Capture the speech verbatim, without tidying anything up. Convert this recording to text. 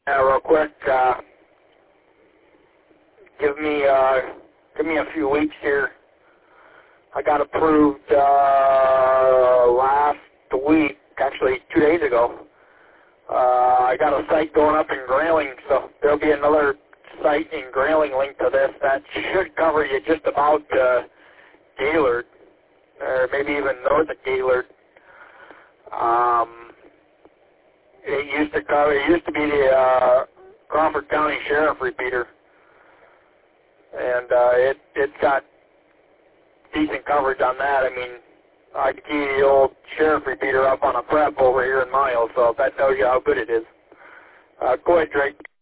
Yeah, real quick, uh, give me uh, give me a few weeks here. I got approved uh, last week, actually two days ago. Uh, I got a site going up in Grayling, so there'll be another site in Grayling linked to this that should cover you just about uh, Gaylord, or maybe even north of Gaylord. Um, it used to cover. It used to be the uh, Crawford County Sheriff repeater, and uh, it it's got decent coverage on that. I mean, I could key the old Sheriff repeater up on a prep over here in Miles, so that tells you how good it is. Uh, go ahead, Drake.